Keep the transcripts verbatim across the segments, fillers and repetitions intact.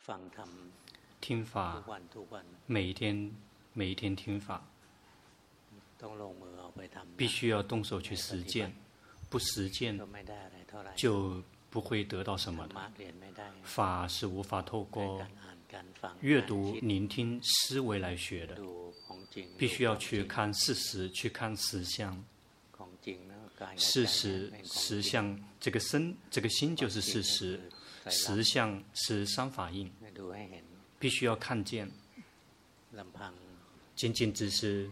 听法，每一天每一天听法，必须要动手去实践，不实践就不会得到什么的。法是无法透过阅读、聆听、思维来学的，必须要去看事实，去看实相。事实、实相，这个身、这个心就是事实，实相是三法印，必须要看见。仅仅只是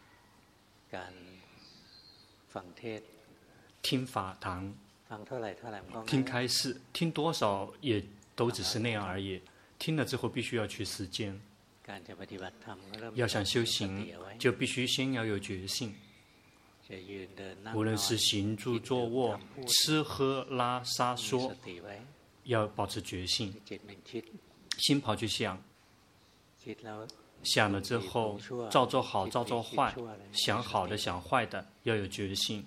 听法堂，听开示，听多少也都只是那样而已。听了之后，必须要去实践。要想修行，就必须先要有决心。无论是行住坐卧、吃喝拉撒说，要保持决心。心跑去想，想了之后，照做好，照做坏，想好的，想坏的，要有决心。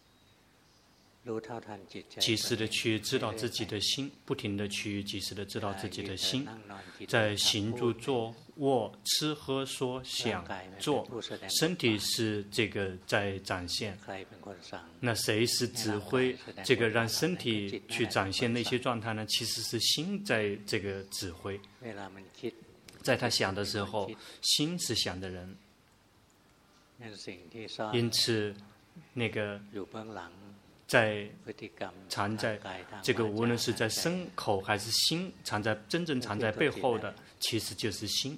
及时的去知道自己的心，不停的去及时的知道自己的心，在行住坐卧、吃喝说想做，身体是这个在展现。那谁是指挥这个让身体去展现那些状态呢？其实是心在这个指挥。在他想的时候，心是想的人。因此，那个在藏在这个，无论是在身口还是心，藏在真正藏在背后的，其实就是心。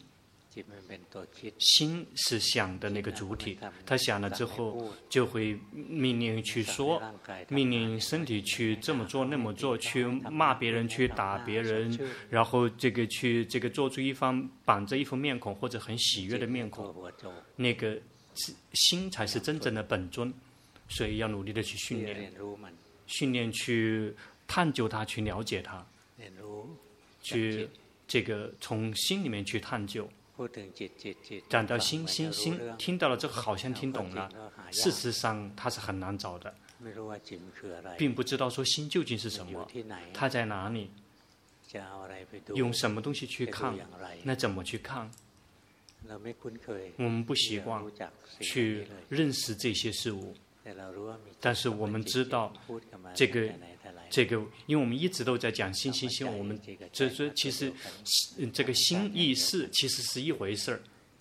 心是想的那个主体，他想了之后，就会命令去说，命令身体去这么做那么做，去骂别人，去打别人，然后这个去这个做出一方板着一副面孔或者很喜悦的面孔，那个心才是真正的本尊。所以要努力的去训练，训练去探究它，去了解它，去这个从心里面去探究。讲到心心心，听到了这个好像听懂了，事实上它是很难找的，并不知道说心究竟是什么，它在哪里，用什么东西去看，那怎么去看？我们不习惯去认识这些事物。但是我们知道，这个，这个，因为我们一直都在讲心心心，我们这这其实这个心意识其实是一回事儿。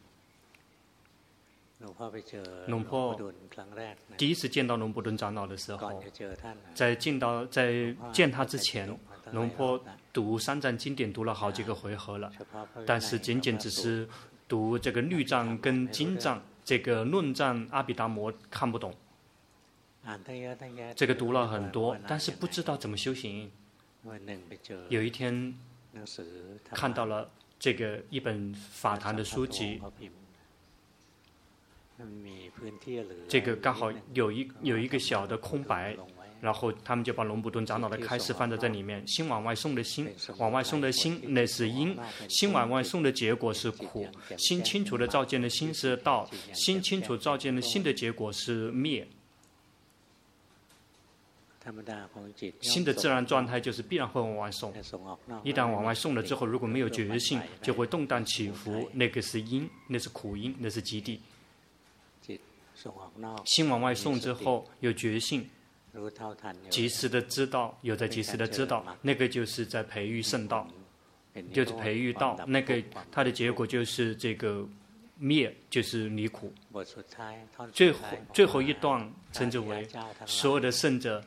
龙婆第一次见到龙婆顿长老的时候，在见到在见他之前，龙婆读三藏经典读了好几个回合了，但是仅仅只是读这个律藏跟经藏，这个论藏阿毗达摩看不懂。这个读了很多，但是不知道怎么修行。有一天看到了这个一本法坛的书籍，这个刚好有一有一个小的空白，然后他们就把龙普顿长老的开示放在这里面。心往外送的心，往外送的心那是因，心往外送的结果是苦。心清楚的照见的心是道，心清楚照见的心的结果是灭。心的自然状态就是必然会往外送，一旦往外送了之后，如果没有决心，就会动荡起伏，那个是因，那是苦因，那是极地。心往外送之后有决心，及时的知道，有在及时的知道，那个就是在培育圣道，就是培育道，那个它的结果就是这个灭，就是离苦。最后最后一段称之为所有的圣者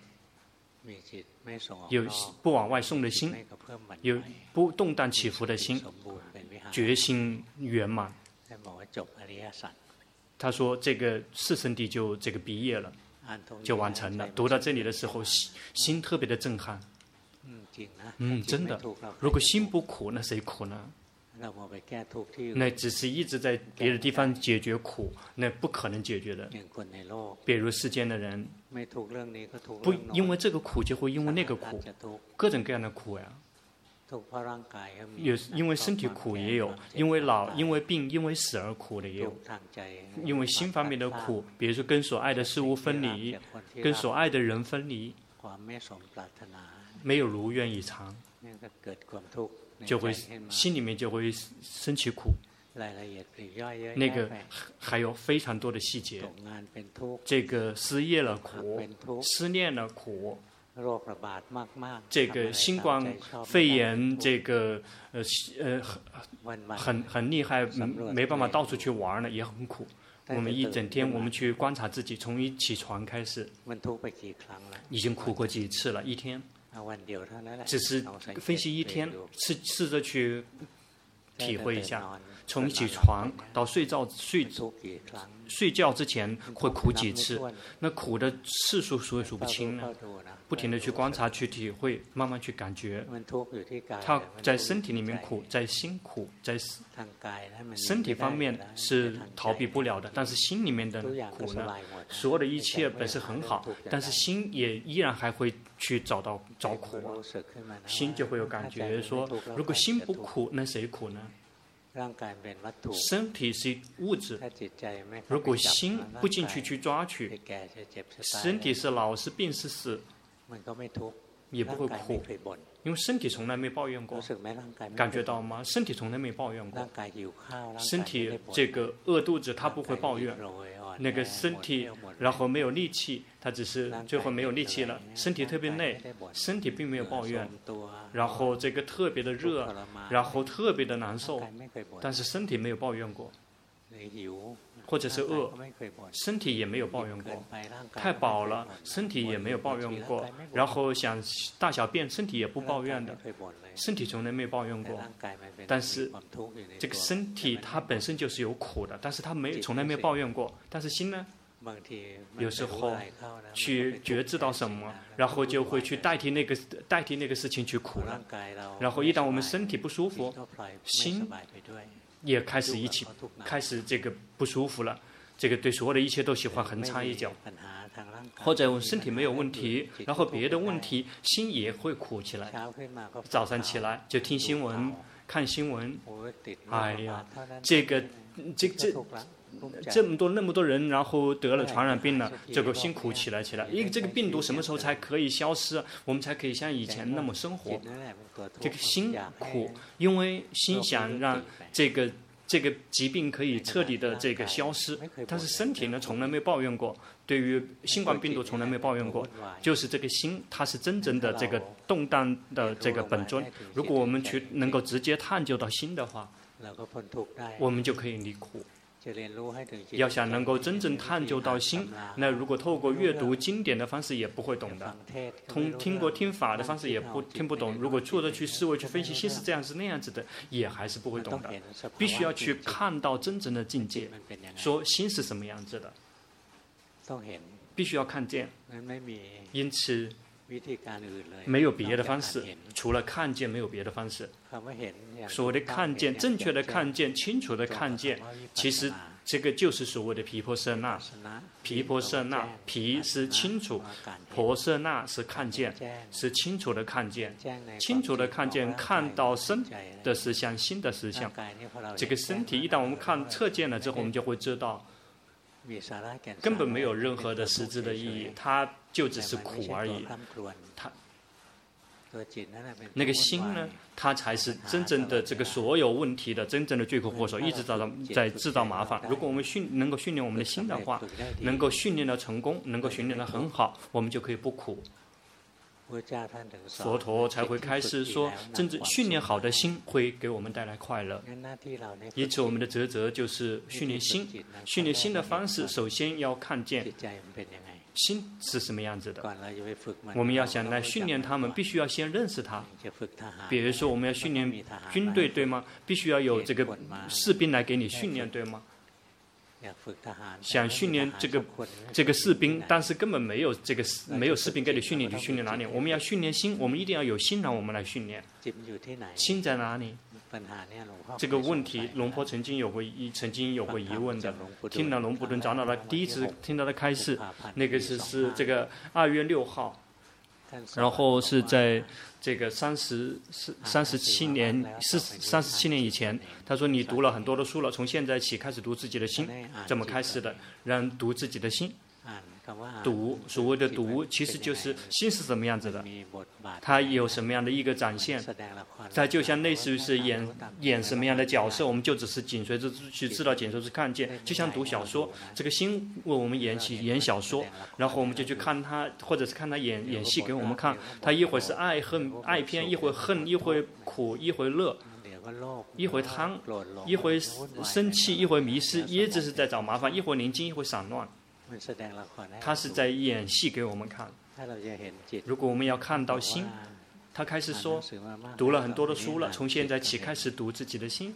有不往外送的心，有不动荡起伏的心，决心圆满。他说这个四圣谛就这个毕业了，就完成了。读到这里的时候，心心特别的震撼。嗯，真的，如果心不苦，那谁苦呢？那只是一直在别的地方解决苦，那不可能解决的。比如世间的人，不因为这个苦就会因为那个苦，各种各样的苦呀。有因为身体苦也有，因为老、因为病、因为死而苦的也有。因为心方面的苦，比如说跟所爱的事物分离，跟所爱的人分离。 没有如愿以偿，就会心里面就会生起苦。那个还有非常多的细节，这个失业了苦，失恋了苦，这个新冠肺炎这个呃呃很很厉害，没办法到处去玩了，也很苦。我们一整天我们去观察自己，从一起床开始，已经苦过几次了，一天，只是分析一天，试试着去体会一下。从一起床到睡觉睡睡觉之前会苦几次，那苦的次数数也数不清呢。不停地去观察、去体会，慢慢去感觉。它在身体里面苦，在心苦，在身体方面是逃避不了的，但是心里面的苦呢，所有的一切本是很好，但是心也依然还会去找到找苦啊。心就会有感觉说，如果心不苦，那谁苦呢？身体是物质，如果心不进去去抓取，身体是老是病是死，也不会苦，因为身体从来没抱怨过，感觉到吗？身体从来没抱怨过，身体这个饿肚子他不会抱怨，那个身体然后没有力气，他只是最后没有力气了，身体特别累，身体并没有抱怨，然后这个特别的热，然后特别的难受，但是身体没有抱怨过，或者是饿，身体也没有抱怨过，太饱了，身体也没有抱怨过，然后想大小便，身体也不抱怨的，身体从来没有抱怨过，但是这个身体它本身就是有苦的，但是它没从来没有抱怨过，但是心呢？有时候去觉知到什么，然后就会去代替那个代替那个事情去苦了。然后一旦我们身体不舒服，心也开始一起开始这个不舒服了。这个对所有的一切都喜欢横插一脚，或者我们身体没有问题，然后别的问题，心也会苦起来。早上起来就听新闻、看新闻，哎呀，这个这这。这么多那么多人，然后得了传染病了，这个辛苦起来起来。因为这个病毒什么时候才可以消失？我们才可以像以前那么生活？这个辛苦，因为心想让这个这个疾病可以彻底的这个消失，但是身体呢从来没抱怨过。对于新冠病毒从来没抱怨过，就是这个心，它是真正的这个动荡的这个本尊。如果我们去能够直接探究到心的话，我们就可以离苦。要想能够真正探究到心，那如果透过阅读经典的方式也不会懂的，通听过听法的方式也不听不懂。如果坐着去思维去分析心是这样是那样子的，也还是不会懂的。必须要去看到真正的境界，说心是什么样子的，必须要看见。因此没有别的方式，除了看见没有别的方式。所谓的看见，正确的看见，清楚的看见，其实这个就是所谓的毗婆舍那。毗婆舍那，毗是清楚，婆舍那是看见，是清楚的看见，清楚的看见，看到身的实相，心的实相。这个身体一旦我们看测见了之后，我们就会知道根本没有任何的实质的意义，它就只是苦而已。它那个心呢，它才是真正的这个所有问题的真正的罪魁祸首，一直在在制造麻烦。如果我们训能够训练我们的心的话，能够训练的成功，能够训练的很好，我们就可以不苦。佛陀才会开始说，真正训练好的心会给我们带来快乐。因此我们的职责就是训练心，训练心的方式首先要看见心是什么样子的。我们要想来训练他们，必须要先认识他。比如说我们要训练军队，对吗？必须要有这个士兵来给你训练，对吗？想训练这个这个士兵，但是根本没有这个没有士兵给你训练，你训练哪里？我们要训练心，我们一定要有心让我们来训练。心在哪里？这个问题，龙婆曾经有过疑，曾经有过疑问的。听了龙普顿长老的第一次听到的开示，那个是是这个二月六号，然后是在这个三十三十七年四三十七年以前，他说你读了很多的书了，从现在起开始读自己的心，这么开始的，让读自己的心。 读所谓的读，其实就是心是什么样子的，它有什么样的一个展现，它就像类似于是演演什么样的角色，我们就只是紧随着去知道，紧随着看见，就像读小说，这个心为我们演起演小说，然后我们就去看他，或者是看他演演戏给我们看，他一会儿是爱恨爱偏，一会儿恨，一会儿苦，一会儿乐。一会贪，一会生气，一会迷失，一直是在找麻烦，一会宁静，一会散乱。他是在演戏给我们看。如果我们要看到心，他开始说，读了很多的书了，从现在起开始读自己的心。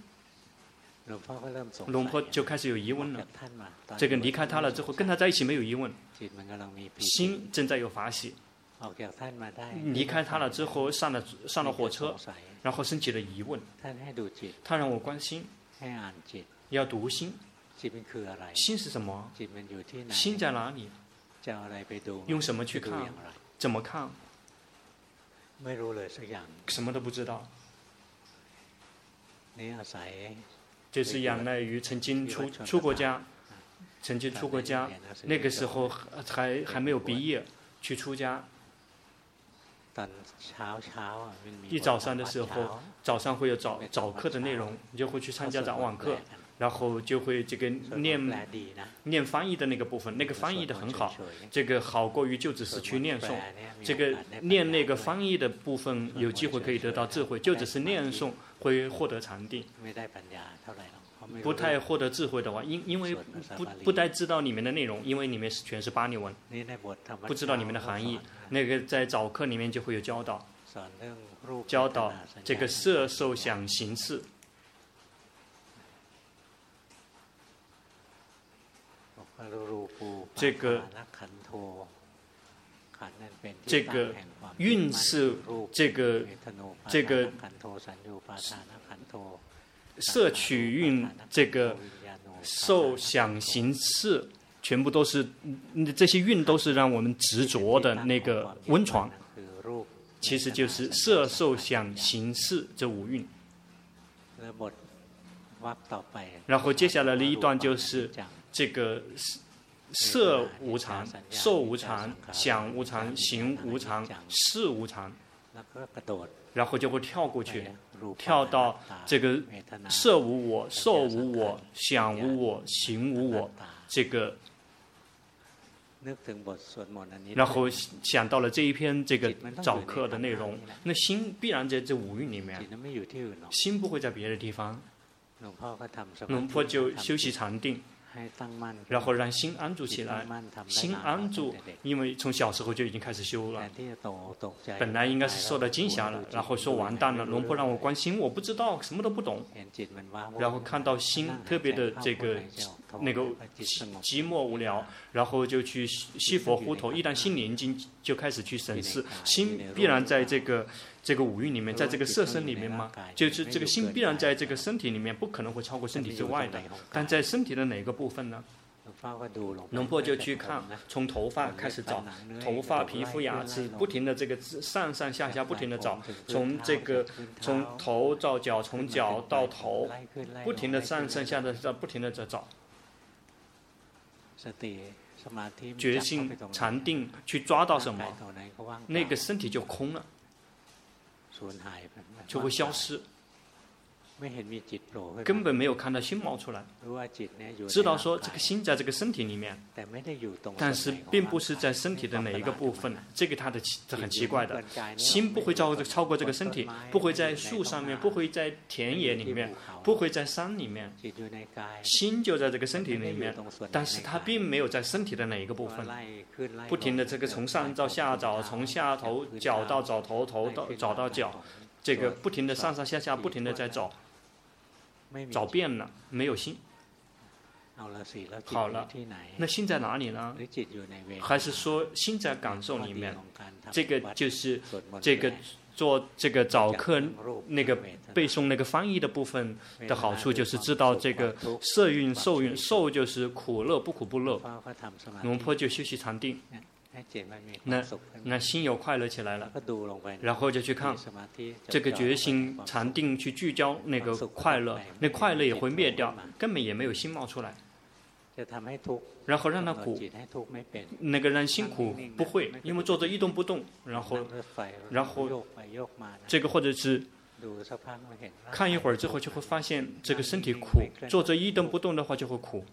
龙婆就开始有疑问了。这个离开他了之后，跟他在一起没有疑问，心正在有法喜。离开他了之后，上了上了火车，然后升起了疑问。他让我关心，要读心。心是什么？心在哪里？用什么去看？怎么看？什么都不知道。这是仰赖于曾经出出过家，曾经出过家，那个时候还还没有毕业，去出家。一早上的时候，早上会有早早课的内容，你就会去参加早晚课，然后就会这个念念翻译的那个部分，那个翻译的很好，这个好过于就只是去念诵，这个念那个翻译的部分有机会可以得到智慧，就只是念诵会获得禅定。不太获得智慧的话，因因为不不太知道里面的内容，因为里面是全是巴利文，不知道里面的含义。那个在早课里面就会有教导，教导这个色受想行识。这个这个运是这个这个。摄取运，这个受想行识，全部都是这些运，都是让我们执着的那个温床，其实就是色受想行识这五蕴。然后接下来的一段就是这个色无常、受无常、想无常、行无常、识无常，然后就会跳过去。跳到这个色无我、受无我、想无我、行无我，这个，然后想到了这一篇这个早课的内容，那心必然在这五蕴里面，心不会在别的地方。龙婆就休息禅定，然后让心安住起来，心安住，因为从小时候就已经开始修了，本来应该是受到惊吓了，然后说完蛋了，龙婆让我关心，我不知道，什么都不懂，然后看到心特别的这个那个寂寞无聊，然后就去西佛胡头，一旦心宁静，就开始去审视，心必然在这个这个五蕴里面，在这个色身里面吗？就是这个心必然在这个身体里面，不可能会超过身体之外的，但在身体的哪个部分呢？龙婆就去看，从头发开始找，头发、皮肤、牙齿，不停的这个上上下下不停的找，从这个从头到脚，从脚到头，不停的上上下的不停的在找。决心禅定去抓到什么，那个身体就空了，就会消失。根本没有看到心冒出来，知道说这个心在这个身体里面，但是并不是在身体的哪一个部分，这个它的这很奇怪的，心不会超过超过这个身体，不会在树上面，不会在田野里面，不会在山里面，心就在这个身体里面，但是它并没有在身体的哪一个部分，不停的这个从上到下找，从下头脚到找头，头到找到脚，这个不停的上上下下不停的在找。找遍了，没有心。好了，那心在哪里呢？还是说心在感受里面？这个就是这个做这个早课那个背诵那个翻译的部分的好处，就是知道这个色蕴、受蕴，受就是苦乐，不苦不乐。龙婆就休息禅定。那那心有快乐起来了，然后就去看这个决心禅定去聚焦那个快乐，那快乐也会灭掉，根本也没有心冒出来。 然后让他苦，那个让心苦不会，因为坐着一动不动，然后，然后这个或者是看一会儿之后就会发现这个身体苦，坐着一动不动的话就会苦，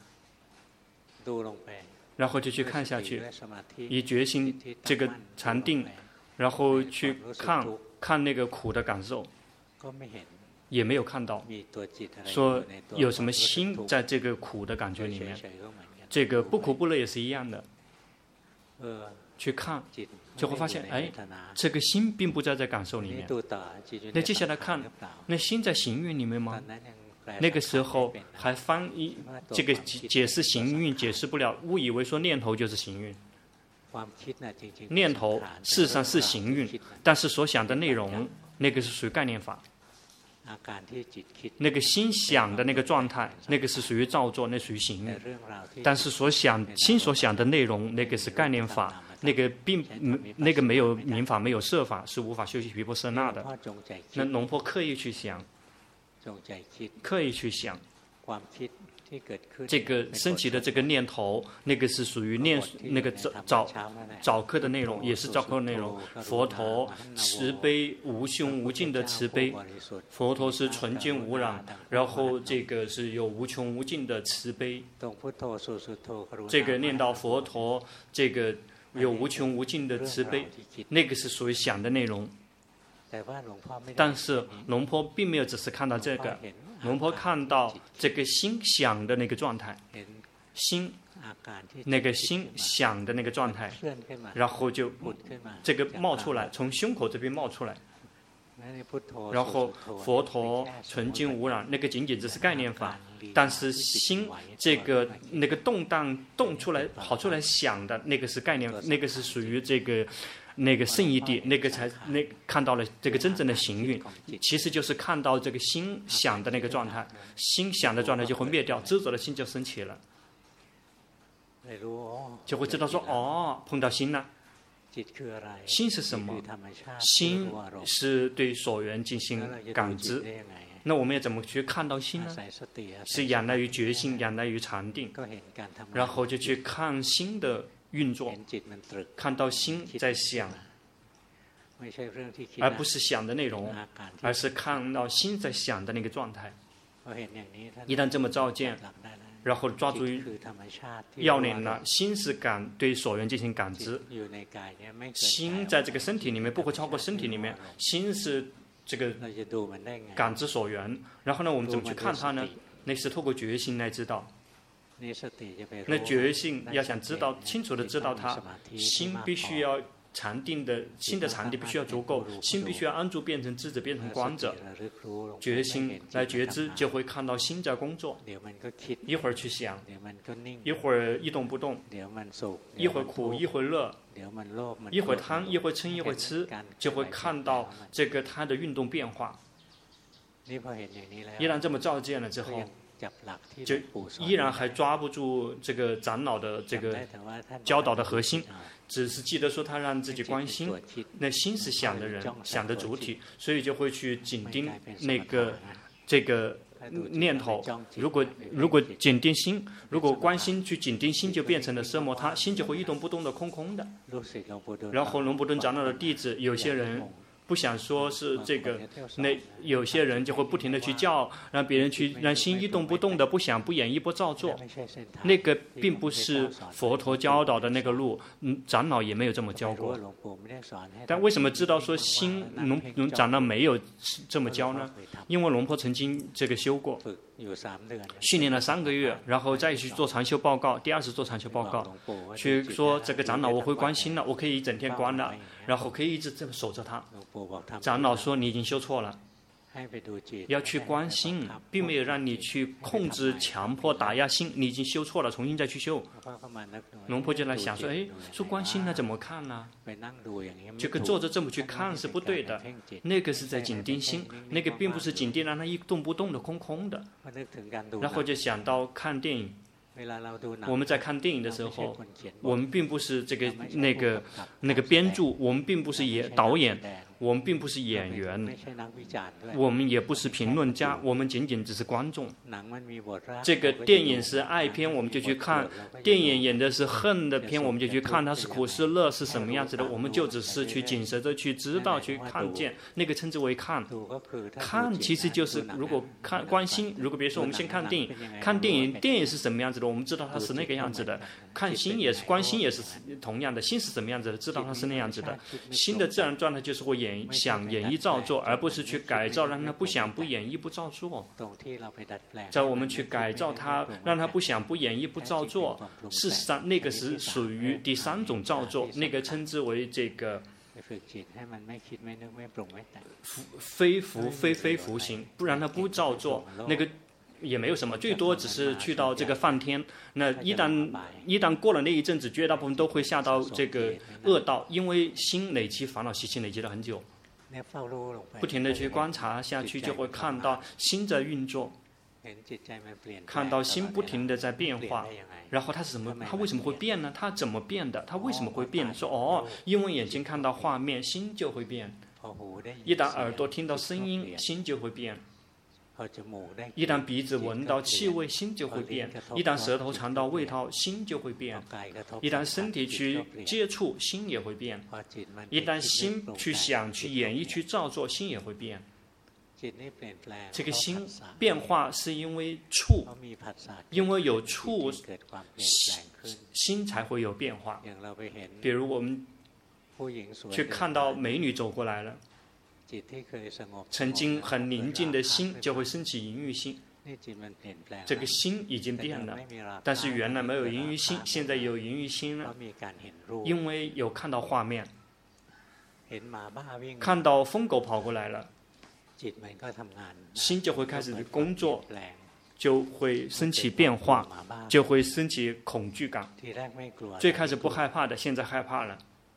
然后就去看下去，以决心这个禅定，然后去看看那个苦的感受。也没有看到说有什么心在这个苦的感觉里面，这个不苦不乐也是一样的。去看就会发现，哎，这个心并不在这感受里面。那接下来看，那心在行运里面吗？那个时候还翻译这个解释行运解释不了，误以为说念头就是行运。念头事实上是行运，但是所想的内容那个是属于概念法。那个心想的那个状态，那个是属于造作，那属于行运。但是所想心所想的内容，那个是概念法，那个并那个没有明法，没有设法，是无法修习毗婆舍那的。那龙婆刻意去想，刻意去想。这个升起的这个念头，那个是属于念那个早早早课的内容，也是早课的内容。佛陀慈悲无穷无尽的慈悲，佛陀是纯净无染，然后这个是有无穷无尽的慈悲。这个念到佛陀，这个有无穷无尽的慈悲，那个是属于想的内容。但是龙婆并没有只是看到这个。龙婆看到这个心想的那个状态，心那个心想的那个状态，然后就这个冒出来，从胸口这边冒出来。然后佛陀纯净无染，那个仅仅只是概念法，但是心这个那个动荡动出来跑出来想的那个是概念，那个是属于这个。那个圣义地，那个才那看到了这个真正的行运，其实就是看到这个心想的那个状态，心想的状态就会灭掉，知者的心就升起了，就会知道说哦，碰到心了。心是什么？心是对所缘进行感知。那我们要怎么去看到心呢？是仰赖于决心，仰赖于禅定，然后就去看心的运作，看到心在想，而不是想的内容，而是看到心在想的那个状态。一旦这么照见，然后抓住要领了，心是感对所缘进行感知，心在这个身体里面不会超过身体里面，心是这个感知所缘。然后呢，我们怎么去看它呢？那是透过决心来知道。那决心要想知道清楚的知道它，心必须要禅定的，心的禅定必须要足够，心必须要安住变成智者，变成观者。决心来觉知，就会看到心在工作。一会儿去想，一会儿一动不动，一会儿苦，一会儿乐，一会儿贪，一会儿嗔，一会儿痴，就会看到这个它的运动变化。一旦这么照见了之后，就依然还抓不住这个长老的这个教导的核心，只是记得说他让自己观心，那心是想的人，想的主体，所以就会去紧盯那个这个念头。如果如果紧盯心，如果观心去紧盯心，就变成了奢摩他，心就会一动不动的空空的。然后龙婆顿长老的弟子有些人不想说是这个，那有些人就会不停的去叫，让别人去让心一动不动的，不想不演绎不照做，那个并不是佛陀教导的那个路，嗯，长老也没有这么教过。但为什么知道说心龙龙长老没有这么教呢？因为龙婆曾经这个修过，训练了三个月，然后再去做禅修报告，第二次做禅修报告，去说这个长老我会观心了，我可以一整天观了，然后可以一直这么守着它。长老说你已经修错了，要去观心，并没有让你去控制、强迫、打压心，你已经修错了，重新再去修。龙婆就来想说，哎，说观心那怎么看呢？就跟坐着这么去看是不对的，那个是在紧盯心，那个并不是紧盯让它一动不动的空空的。然后就想到看电影。我们在看电影的时候，我们并不是这个那个那个编著，我们并不是也导演， 我们并不是演员，我们也不是评论家，我们仅仅只是观众。这个电影是爱片，我们就去看；电影演的是恨的片，我们就去看。它是苦是乐是什么样子的，我们就只是去谨慎着去知道、去看见，那个称之为看。看其实就是如果看观心，如果比如说我们先看电影，看电影，电影是什么样子的，我们知道它是那个样子的。看心也是，观心也是同样的，心是什么样子的，知道它是那样子的。心的自然状态就是会演想演绎造作，而不是去改造，让它不想不演绎不造作。在我们去改造它，让它不想不演绎不造作，事实上那个是属于第三种造作，那个称之为这个非服非非服行，不然它不造作，那个也没有什么，最多只是去到这个梵天。那一旦一旦过了那一阵子，绝大部分都会下到这个恶道，因为心累积烦恼习气累积了很久，不停的去观察下去，就会看到心在运作，看到心不停的在变化。然后它是怎么？它为什么会变呢？它怎么变的？它为什么会变？说哦，因为眼睛看到画面，心就会变；一旦耳朵听到声音，心就会变；一旦鼻子闻到气味，心就会变；一旦舌头尝到味道，心就会变；一旦身体去接触，心也会变；一旦心去想、去演绎、去造作，心也会变。这个心变化是因为触，因为有触，心才会有变化。比如我们去看到美女走过来了，曾经很宁静的心就会升起淫欲心。这个心已经变了，但是原来没有淫欲心，现在有淫欲心了，因为有看到画面，看到疯狗跑过来了，心就会开始工作，就会升起变化，就会升起恐惧感。最开始不害怕的，现在害怕了。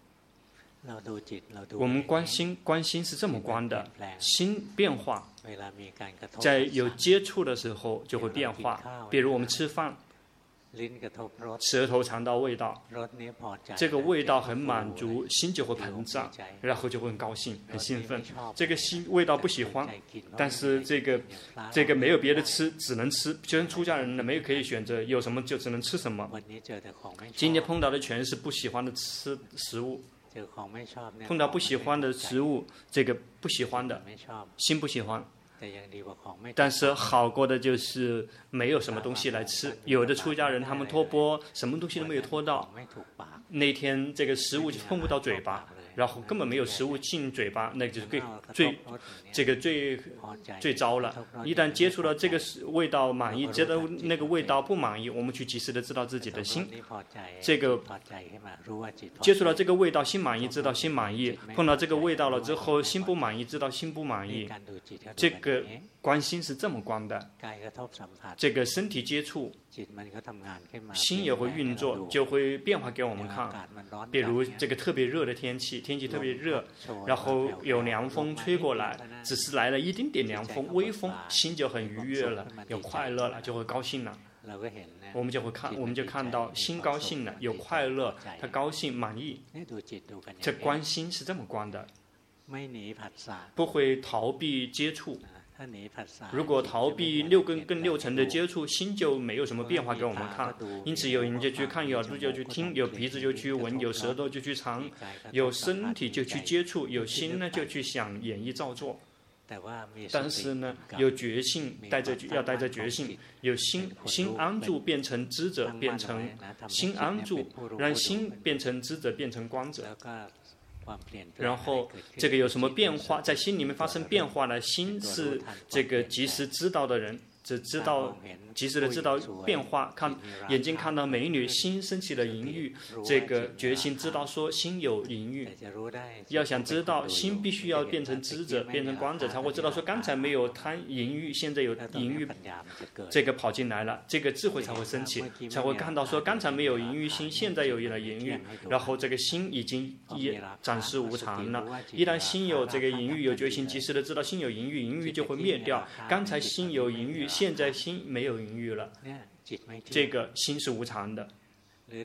我们观心，观心是这么观的，心变化，在有接触的时候就会变化。比如我们吃饭，舌头尝到味道，这个味道很满足，心就会膨胀，然后就会很高兴、很兴奋。这个心味道不喜欢，但是这个这个没有别的吃，只能吃。就像出家人呢，没有可以选择，有什么就只能吃什么。今天碰到的全是不喜欢的吃食物。碰到不喜欢的食物，这个不喜欢的，心不喜欢。但是好过的就是没有什么东西来吃。有的出家人他们托钵，什么东西都没有托到，那天这个食物就碰不到嘴巴，然后根本没有食物进嘴巴，那就是最最这个最最糟了。一旦接触到这个味道满意，觉得那个味道不满意，我们去及时的知道自己的心，这个接触到这个味道心满意，知道心满意；碰到这个味道了之后，心不满意，知道心不满意。这个观心是这么观的，这个身体接触，心也会运作，就会变化给我们看。比如这个特别热的天气，天气特别热，然后有凉风吹过来，只是来了一丁点凉风，微风，心就很愉悦了，有快乐了，就会高兴了。我们就会看，我们就看到心高兴了，有快乐，他高兴满意。这观心是这么观的，不会逃避接触。如果逃避六根跟六尘的接触，心就没有什么变化给我们看。因此有眼就去看，有耳朵就去听，有鼻子就去闻，有舌头就去尝，有身体就去接触，有心呢就去想演绎造作。但是呢，有觉性，带着要带着觉性，有心心安住，变成知者，变成心安住，让心变成知者，变成观者。然后这个有什么变化，在心里面发生变化呢？心是这个及时知道的人，只知道及时的知道变化。看眼睛看到美女，心升起了淫欲，这个决心知道说心有淫欲。要想知道心，必须要变成知者，变成观者，才会知道说刚才没有贪淫欲，现在有淫欲，这个跑进来了，这个智慧才会升起，才会看到说刚才没有淫欲心，现在有了淫欲，然后这个心已经也暂时无常了。一旦心有这个淫欲，有决心，及时的知道心有淫欲，淫欲就会灭掉。刚才心有淫欲，现在心没有淫欲了，这个心是无常的。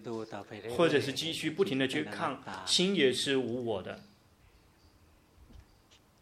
或者是继续不停的去看，心也是无我的。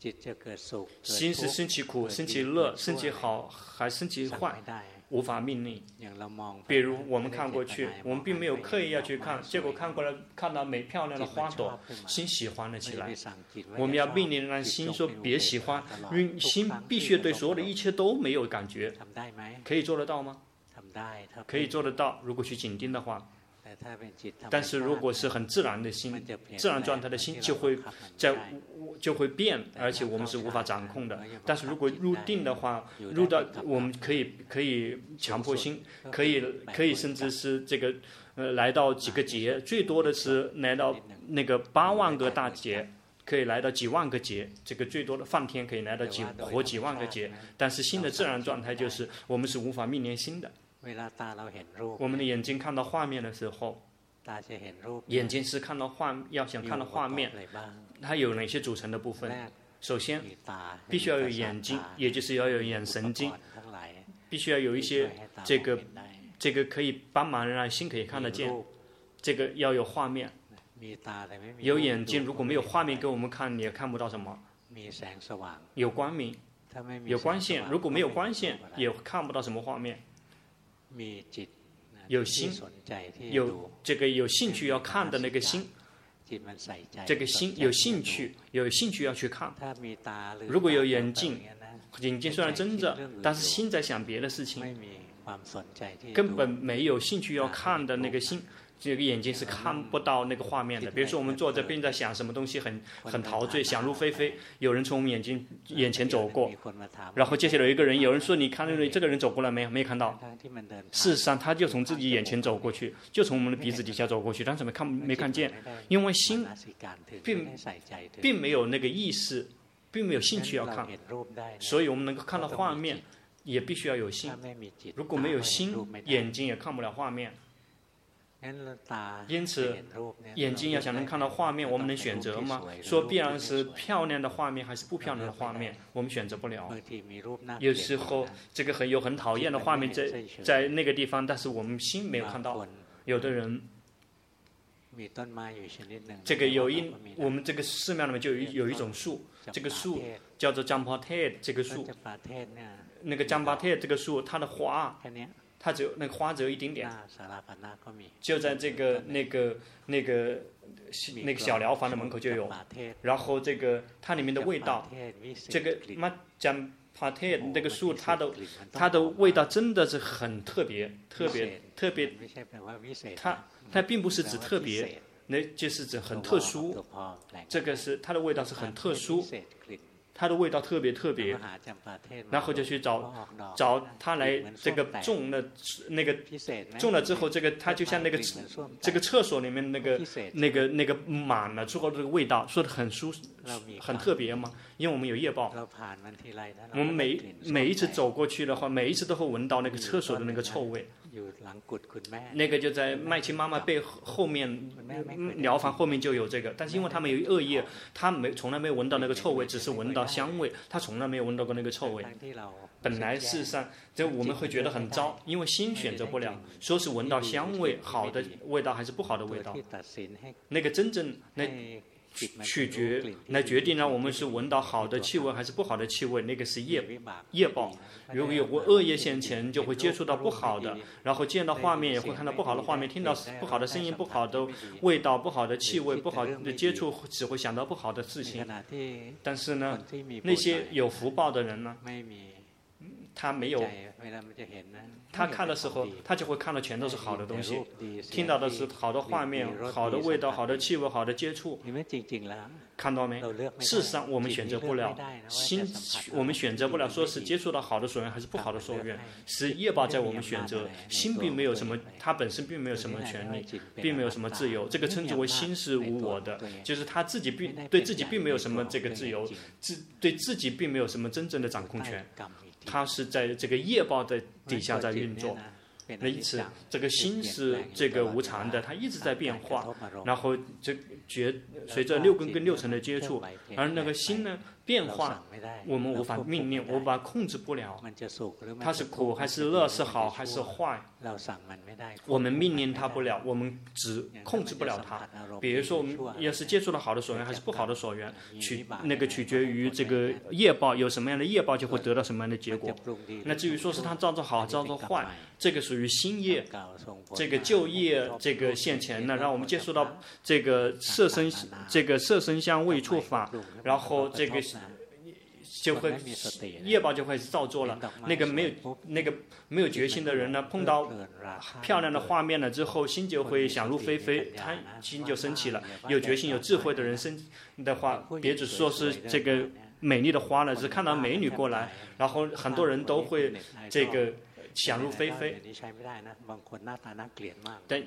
心是升起苦、升起乐、升起好还升起坏，无法命令。比如我们看过去，我们并没有刻意要去看，结果看过来看到美漂亮的花朵，心喜欢了起来。我们要命令让心说别喜欢，因为心必须对所有的一切都没有感觉。可以做得到吗？可以做得到，如果去紧盯的话。但是如果是很自然的心，自然状态的心就会在就会变，而且我们是无法掌控的。但是如果入定的话，入到我们可以可以强迫心，可以可以甚至是这个呃来到几个劫，最多的是来到那个八万个大劫，可以来到几万个劫，这个最多的梵天可以来到几活几万个劫。但是心的自然状态就是我们是无法命令心的。我们的眼睛看到画面的时候，眼睛是看到画，要想看到画面，它有哪些组成的部分？首先，必须要有眼睛，也就是要有眼神经，必须要有一些这个这个可以帮忙让心可以看得见，这个要有画面。有眼睛，如果没有画面给我们看，你也看不到什么。有光明，有光线，如果没有光线，也看不到什么画面。有心，有这个有兴趣要看的那个心，这个心有兴趣，有兴趣要去看。如果有眼睛，眼睛虽然睁着，但是心在想别的事情，根本没有兴趣要看的那个心。这个眼睛是看不到那个画面的。比如说我们坐这并在想什么东西很很陶醉，想入非非，有人从我们眼睛眼前走过，然后接下来有一个人，有人说你看这个人走过来没有？没看到。事实上他就从自己眼前走过去，就从我们的鼻子底下走过去，但是没看没看见，因为心并并没有那个意识，并没有兴趣要看，所以我们能够看到画面，也必须要有心。如果没有心，眼睛也看不了画面。因此，眼睛要想能看到画面，我们能选择吗？说必然是漂亮的画面还是不漂亮的画面，我们选择不了。有时候这个很有很讨厌的画面在在那个地方，但是我们心没有看到。有的人，这个有一我们这个寺庙里面就有一有一种树，这个树叫做江巴泰，这个树，那个江巴泰这个树，它的花。它只有那个花只有一丁点，就在这个那个那个那个小疗房的门口就有。然后这个它里面的味道，这个马江帕特那个树，它的它的味道真的是很特别，特别特别。它它并不是指特别，那就是指很特殊。这个是它的味道是很特殊。它的味道特别特别，然后就去找找他来这个种了那个种了之后，这个它就像那个这个厕所里面那个那个那个满了之后这个味道，说的很舒很特别嘛。因为我们有业报，我们每每一次走过去的话，每一次都会闻到那个厕所的那个臭味。那个就在麦琪妈妈背后面疗房后面就有这个，但是因为他们有恶业，他没从来没有闻到那个臭味，只是闻到香味，他从来没有闻到过那个臭味。本来事实上，这我们会觉得很糟，因为心选择不了，说是闻到香味，好的味道还是不好的味道。那个真正那取决来决定让我们是闻到好的气味还是不好的气味，那个是业业报。如果有过恶业现前，就会接触到不好的，然后见到画面也会看到不好的画面，听到不好的声音、不好的味道、不好的气味、不好的接触，只会想到不好的事情。但是呢，那些有福报的人呢，他没有，他看的时候，他就会看到全都是好的东西，听到的是好的画面、好的味道、好的气味、好的接触。看到没？事实上，我们选择不了心，我们选择不了说是接触到好的所缘还是不好的所缘，是业报在我们选择。心并没有什么，它本身并没有什么权利，并没有什么自由。这个称之为心是无我的，就是他自己并对自己并没有什么这个自由，自对自己并没有什么真正的掌控权。它是在这个业报的底下在运作， 那因此这个心是这个无常的，它一直在变化，然后这觉随着六根跟六尘的接触，而那个心呢变化，我们无法命令，无法控制不了，它是苦还是乐，是好还是坏，我们命令它不了，我们只控制不了它。比如说我们要是接触了好的所缘还是不好的所缘，取那个取决于这个业报，有什么样的业报就会得到什么样的结果。那至于说是它造作好造作坏，这个属于新业，这个旧业这个现前呢，让我们接触到这个色身这个色身香味触法，然后这个就会业报就会造作了。那个没有那个没有决心的人呢，碰到漂亮的画面了之后，心就会想入非非，他心就升起了。有决心有智慧的人生的话，别只说是这个美丽的花了，只看到美女过来，然后很多人都会这个想入非非。但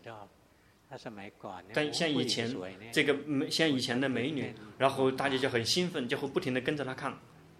但像以前这个像以前的美女，然后大家就很兴奋，就会不停地跟着她看。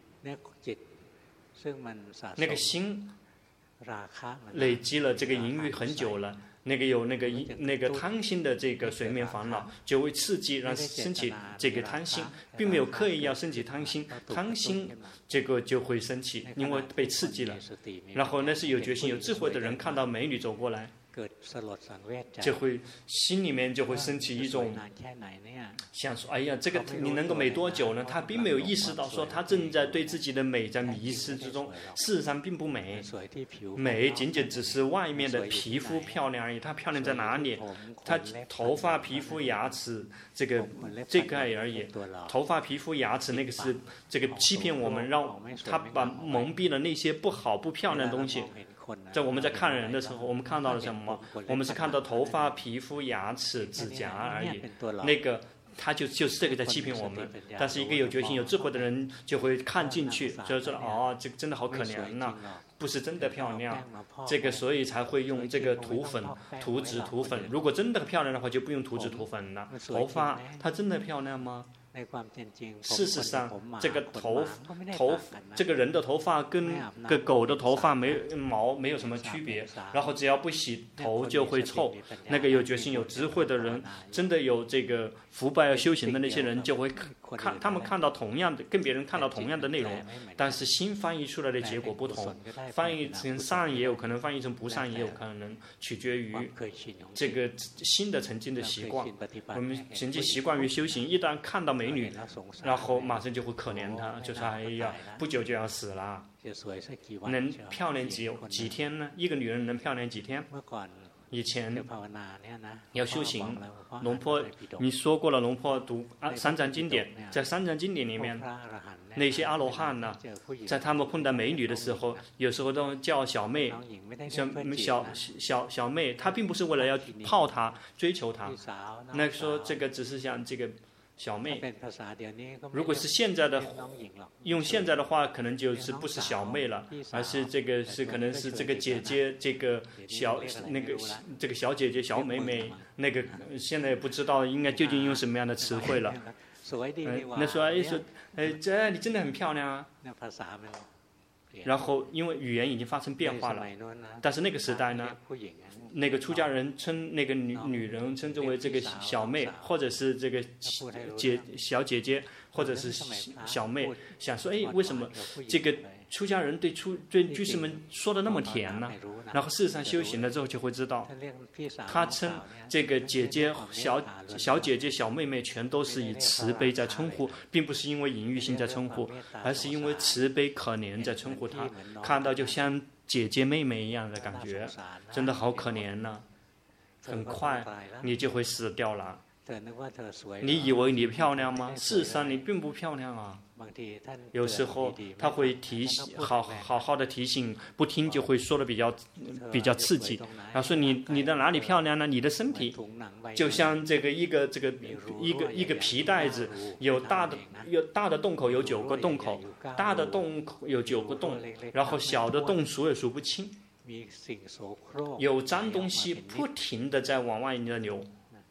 那个心累积了这个淫欲很久了，那个有那个那个贪心的这个水面烦恼，就会刺激让升起这个贪心，并没有刻意要升起贪心，贪心这个就会升起，因为被刺激了。然后那是有决心有智慧的人看到美女走过来，就会心里面就会升起一种想说，哎呀，这个你能够美多久呢？他并没有意识到说他正在对自己的美在迷失之中，事实上并不美，美仅仅只是外面的皮肤漂亮而已。它漂亮在哪里？它头发、皮肤、牙齿，这个这个而已。头发、皮肤、牙齿那个是这个欺骗我们，让他把蒙蔽了那些不好、不漂亮的东西。在我们在看人的时候，我们看到了什么？我们是看到头发、皮肤、牙齿、指甲而已。那个他就就是这个在欺骗我们。但是一个有决心、有智慧的人就会看进去，就说哦，这个真的好可怜呐、啊，不是真的漂亮。这个所以才会用这个涂粉、涂脂、涂粉。如果真的漂亮的话，就不用涂脂涂粉了。头发它真的漂亮吗？事实上，这个头头这个人的头发跟个狗的头发没毛没有什么区别，然后只要不洗头就会臭。那个有决心、有智慧的人，真的有这个福报要修行的那些人，就会看他们看到同样的，跟别人看到同样的内容，但是新翻译出来的结果不同，翻译成善也有可能，翻译成不善也有可能，取决于这个新的曾经的习惯。我们曾经习惯于修行，一旦看到美女，然后马上就会可怜她，就说哎呀，不久就要死了。能漂亮几几天呢？一个女人能漂亮几天？以前要修行，龙坡你说过了，龙坡读啊三藏经典，在三藏经典里面，那些阿罗汉呢，在他们碰到美女的时候，有时候都叫小妹，小小小小妹，她并不是为了要泡她、追求她，那说这个只是想这个。小妹，如果是现在的，用现在的话，可能就是不是小妹了，而是这个是可能是这个姐姐，这个小那个这个小姐姐、小妹妹，那个现在也不知道应该究竟用什么样的词汇了。嗯，那说哎说，哎这你真的很漂亮啊。然后因为语言已经发生变化了，但是那个时代呢？那个出家人称那个女女人称之为这个小妹，或者是这个姐小姐姐，或者是小妹。想说，哎，为什么这个出家人对出对居士们说的那么甜呢？然后事实上修行了之后就会知道，他称这个姐姐、小小姐姐、小妹妹，全都是以慈悲在称呼，并不是因为淫欲心在称呼，而是因为慈悲可怜在称呼她，看到就像姐姐妹妹一样的感觉，真的好可怜呐、啊！很快你就会死掉了。你以为你漂亮吗？事实上你并不漂亮啊。有时候他会提醒，好好好的提醒，不听就会说的比较比较刺激。他说你你的哪里漂亮呢？你的身体就像这个一个这个一个一个皮带子，有大的有大的洞口有九个洞口，大的洞口有九个洞，然后小的洞数也数不清，有脏东西不停的在往外流。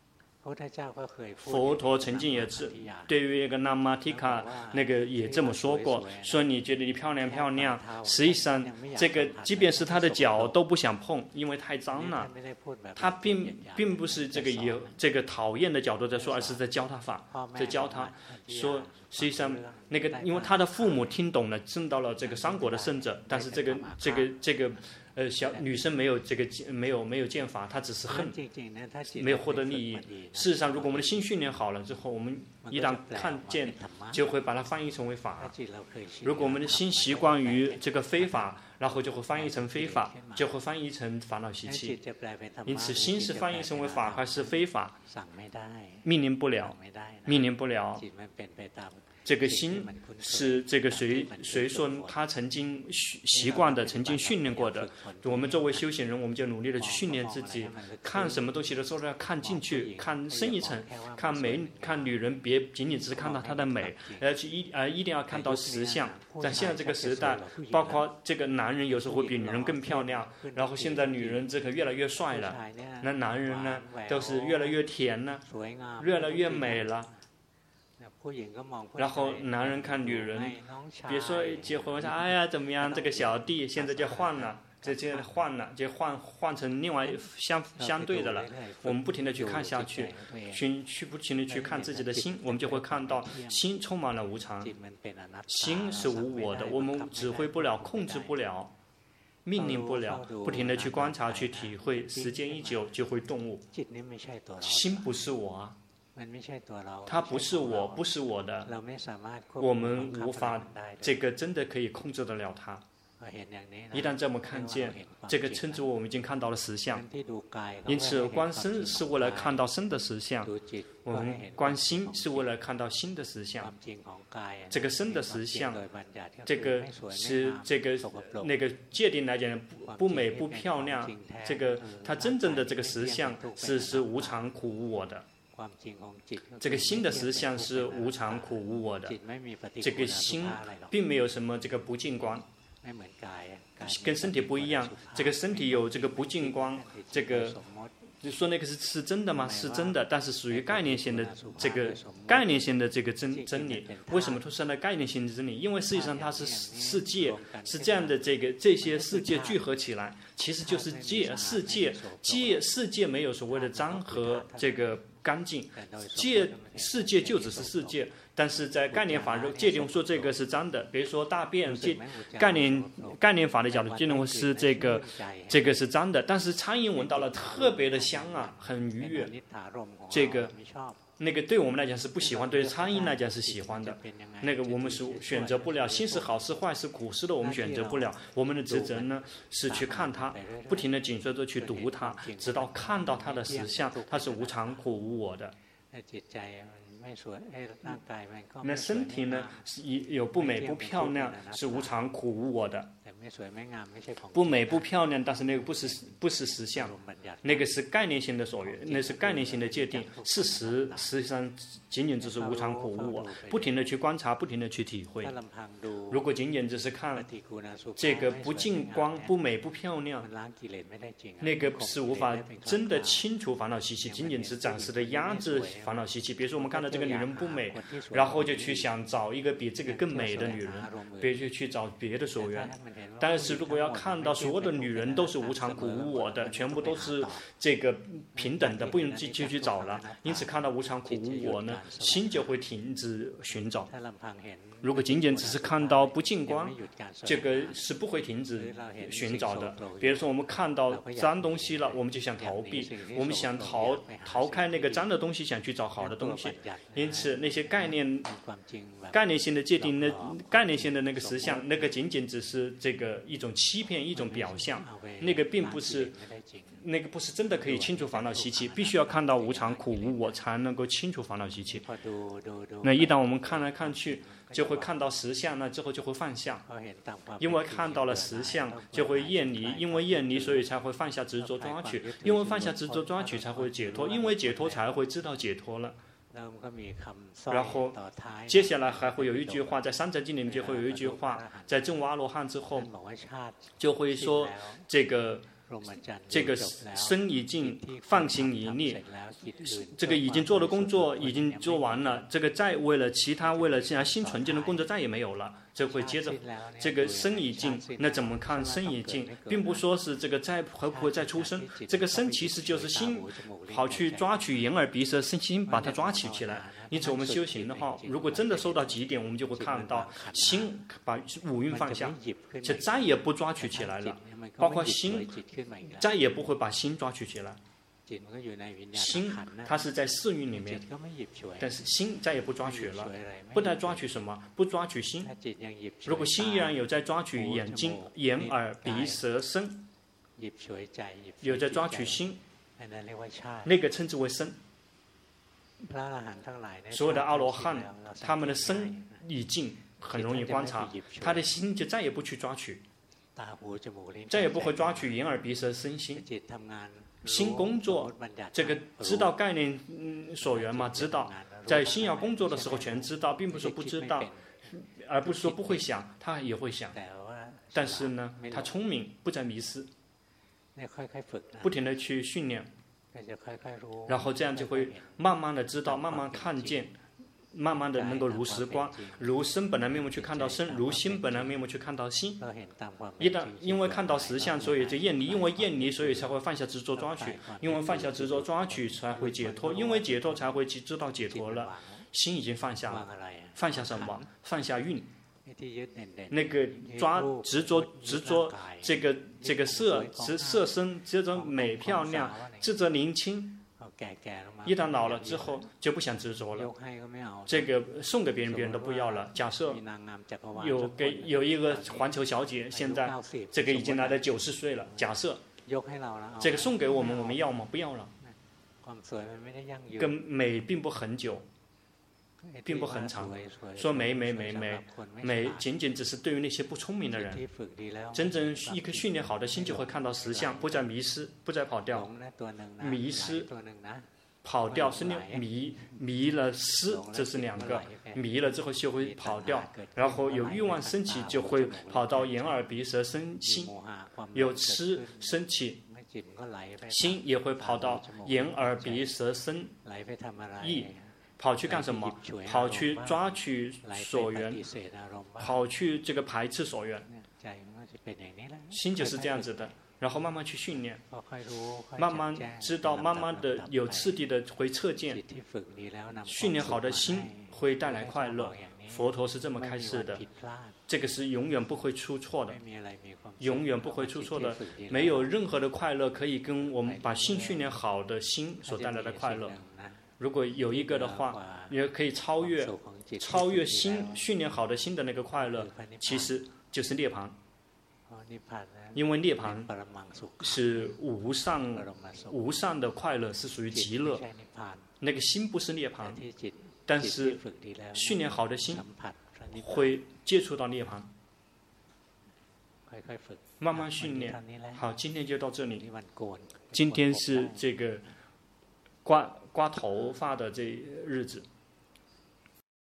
佛陀曾经也是对于一个那玛提卡那个也这么说过，说你觉得你漂亮漂亮，实际上这个即便是他的脚都不想碰，因为太脏了。他并并不是这个以这个讨厌的角度在说，而是在教他法，在教他说，实际上那个因为他的父母听懂了，证到了这个三果的圣者，但是这个这个这个。呃，小女生没有这个没有没有见法，她只是恨，没有获得利益。事实上，如果我们的心训练好了之后，我们一旦看见，就会把它翻译成为法。如果我们的心习惯于这个非法，然后就会翻译成非法，就会翻译成烦恼习气。因此，心是翻译成为法还是非法，命令不了，命令不了。这个心是这个谁谁说他曾经习惯的，曾经训练过的。我们作为修行人，我们就努力的去训练自己，看什么东西的时候要看进去，看深一层，看美，看女人别仅仅只是看到她的美，而且一而一定要看到实相。在现在这个时代，包括这个男人有时候会比女人更漂亮，然后现在女人这个越来越帅了，那男人呢都是越来越甜了，越来越美了。然后男人看女人，别说结婚说哎呀怎么样，这个小弟现在就换了，这就换了，就换换成另外相相对的了。我们不停的去看下去，去去不停的去看自己的心，我们就会看到心充满了无常，心是无我的，我们指挥不了，控制不了，命令不了，不停的去观察去体会，时间一久就会顿悟。心不是我啊。它不是我，不是我的，我们无法这个真的可以控制得了它。一旦这么看见，这个称之为我们已经看到了实相。因此，观身是为了看到身的实相，我们观心是为了看到心的实相。这个身的实相，这个是这个那个界定来讲不不美不漂亮，这个它真正的这个实相是是无常苦无我的。这个心的实相是无常苦无我的，这个心并没有什么这个不净光，跟身体不一样。这个身体有这个不净光，这个就说那个是是真的吗？是真的，但是属于概念性的这个概念性的这个真真理。为什么它是那概念性的真理？因为实际上它是世界，是这样的，这个这些世界聚合起来，其实就是界世界界世界没有所谓的脏和这个干净，界世界就只是世界。但是在概念法中界定说这个是脏的，比如说大便，界概念概念法的角度界定是这个这个是脏的，但是苍蝇闻到了特别的香啊，很愉悦。这个那个对我们来讲是不喜欢，对苍蝇来讲是喜欢的。那个我们是选择不了，心是好是坏是苦是的，我们选择不了。我们的职责呢是去看它，不停的紧随着去读它，直到看到它的实相，它是无常苦无我的。那身体呢是有不美不漂亮，是无常苦无我的。不美不漂亮，但是那个不是不是实相，那个是概念性的所缘，那是概念性的界定。事实实际上仅仅只是无常苦无我，不停的去观察，不停的去体会。如果仅仅只是看这个不净光、不美不漂亮，那个是无法真的清除烦恼习气，仅仅是暂时的压制烦恼习气。比如说我们看到这个女人不美，然后就去想找一个比这个更美的女人，别去去找别的所缘。但是如果要看到所有的女人都是无常苦无我的，全部都是这个平等的，不用继续去找了。因此看到无常苦无我呢，心就会停止寻找。如果仅仅只是看到不净光，这个是不会停止寻找的。比如说我们看到脏东西了，我们就想逃避，我们想逃逃开那个脏的东西，想去找好的东西。因此那些概念概念性的界定，那概念性的那个实相，那个仅仅只是这个一种欺骗，一种表象，那个并不是那个不是真的可以清除烦恼习气，必须要看到无常苦无我才能够清除烦恼习气。那一旦我们看来看去，就会看到实相，那之后就会放下。因为看到了实相，就会厌离，因为厌离，所以才会放下执着抓取，因为放下执着抓取才会解脱，因为解脱才会知道解脱了。然后接下来还会有一句话，在三藏经里面就会有一句话，在证悟阿罗汉之后就会说这个这个身已经放心一念，这个已经做的工作已经做完了，这个再为了其他为了其他心纯净的工作再也没有了，这会接着这个身已尽，那怎么看身已尽，并不说是这个再会不会再出生，这个身其实就是心跑去抓取眼耳鼻舌身心，把它抓取起来。因此我们修行的话，如果真的受到极点，我们就会看到心把五蕴放下，就再也不抓取起来了，包括心再也不会把心抓取起来。心它是在四蕴里面，但是心再也不抓取了，不再抓取什么？不抓取心。如果心依然有在抓取眼睛、眼耳鼻舌身，有在抓取心，那个称之为身。所有的阿罗汉，他们的身已尽，很容易观察，他的心就再也不去抓取，再也不会抓取眼耳鼻舌身心。心工作，这个知道概念嗯所缘嘛？知道，在心要工作的时候全知道，并不是不知道，而不是说不会想，他也会想，但是呢，他聪明，不再迷失，不停的去训练。然后这样就会慢慢的知道，慢慢看见，慢慢的能够如实观，如身本来面目去看到身，如心本来面目去看到心。一旦因为看到实相，所以就厌离，因为厌离，所以才会放下执着抓取，因为放下执着抓取才会解脱，因为解脱才会知道解脱了。心已经放下了，放下什么？放下蕴。那个抓执着执着这个这个色执色身，执着美漂亮，执着年轻，一旦老了之后就不想执着了，这个送给别人别人都不要了。假设有给有一个环球小姐，现在这个已经来到九十岁了，假设这个送给我们，我们要吗？不要了。跟美并不很久，并不很长，说美美美美美，仅仅只是对于那些不聪明的人。真正一颗训练好的心就会看到实相，不再迷失，不再跑掉。迷失、跑掉是那迷迷了失，这是两个。迷了之后就会跑掉，然后有欲望升起就会跑到眼耳鼻舌身心，有痴升起，心也会跑到眼耳鼻舌身意。跑去干什么？跑去抓取所缘，跑去这个排斥所缘。心就是这样子的，然后慢慢去训练，慢慢知道，慢慢的有次第的会测见，训练好的心会带来快乐。佛陀是这么开示的，这个是永远不会出错的，永远不会出错的，没有任何的快乐可以跟我们把心训练好的心所带来的快乐。如果有一个的话，也可以超越超越心训练好的心的那个快乐，其实就是涅槃。因为涅槃是无上无上的快乐，是属于极乐。那个心不是涅槃，但是训练好的心会接触到涅槃。慢慢训练。好，今天就到这里。今天是这个刮刮头发的这日子。